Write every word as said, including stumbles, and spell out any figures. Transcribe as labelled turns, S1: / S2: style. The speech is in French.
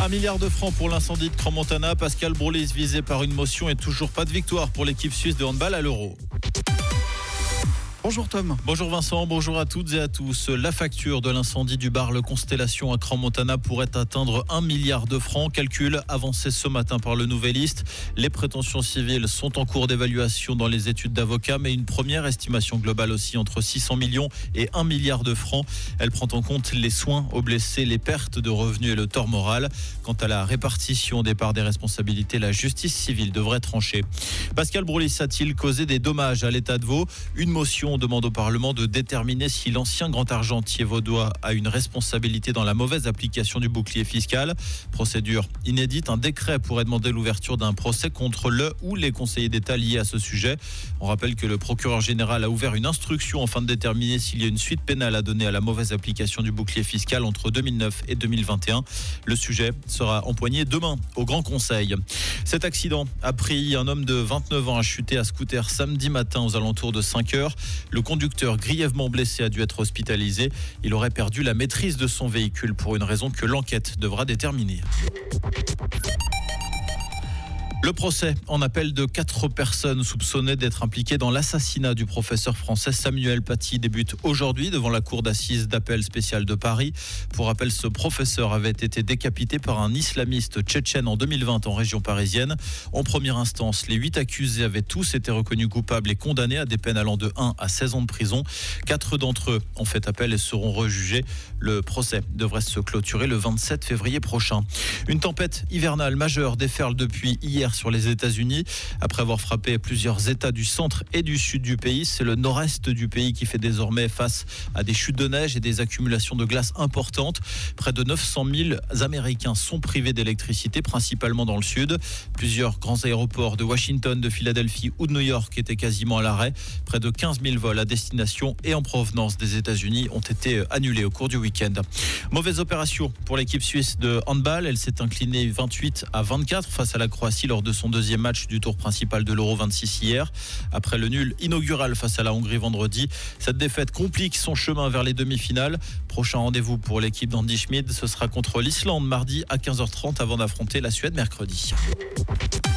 S1: Un milliard de francs pour l'incendie de Crans-Montana. Pascal Brolis visé par une motion et toujours pas de victoire pour l'équipe suisse de handball à l'Euro.
S2: Bonjour Tom.
S1: Bonjour Vincent, bonjour à toutes et à tous. La facture de l'incendie du bar Le Constellation à Crans-Montana pourrait atteindre un milliard de francs. Calcul avancé ce matin par le Nouvelliste. Les prétentions civiles sont en cours d'évaluation dans les études d'avocats, mais une première estimation globale aussi entre six cents millions et un milliard de francs. Elle prend en compte les soins aux blessés, les pertes de revenus et le tort moral. Quant à la répartition des parts des responsabilités, la justice civile devrait trancher. Pascal Brolis a-t-il causé des dommages à l'État de Vaud ? Une motion On demande au Parlement de déterminer si l'ancien grand argentier vaudois a une responsabilité dans la mauvaise application du bouclier fiscal. Procédure inédite, un décret pourrait demander l'ouverture d'un procès contre le ou les conseillers d'État liés à ce sujet. On rappelle que le procureur général a ouvert une instruction afin de déterminer s'il y a une suite pénale à donner à la mauvaise application du bouclier fiscal entre deux mille neuf et deux mille vingt et un. Le sujet sera empoigné demain au Grand Conseil. Cet accident a pris un homme de vingt-neuf ans à chuter à scooter samedi matin aux alentours de cinq heures. Le conducteur grièvement blessé a dû être hospitalisé. Il aurait perdu la maîtrise de son véhicule pour une raison que l'enquête devra déterminer. Le procès en appel de quatre personnes soupçonnées d'être impliquées dans l'assassinat du professeur français Samuel Paty débute aujourd'hui devant la cour d'assises d'appel spéciale de Paris. Pour rappel, ce professeur avait été décapité par un islamiste tchétchène en deux mille vingt en région parisienne. En première instance, les huit accusés avaient tous été reconnus coupables et condamnés à des peines allant de un à seize ans de prison. Quatre d'entre eux ont fait appel et seront rejugés. Le procès devrait se clôturer le vingt-sept février prochain. Une tempête hivernale majeure déferle depuis hier sur les États-Unis. Après avoir frappé plusieurs États du centre et du sud du pays, c'est le nord-est du pays qui fait désormais face à des chutes de neige et des accumulations de glace importantes. Près de neuf cent mille Américains sont privés d'électricité, principalement dans le sud. Plusieurs grands aéroports de Washington, de Philadelphie ou de New York étaient quasiment à l'arrêt. Près de quinze mille vols à destination et en provenance des États-Unis ont été annulés au cours du week-end. Mauvaise opération pour l'équipe suisse de handball. Elle s'est inclinée vingt-huit à vingt-quatre face à la Croatie lors de son deuxième match du tour principal de l'Euro vingt-six hier. Après le nul inaugural face à la Hongrie vendredi, cette défaite complique son chemin vers les demi-finales. Prochain rendez-vous pour l'équipe d'Andy Schmid, ce sera contre l'Islande mardi à quinze heures trente avant d'affronter la Suède mercredi.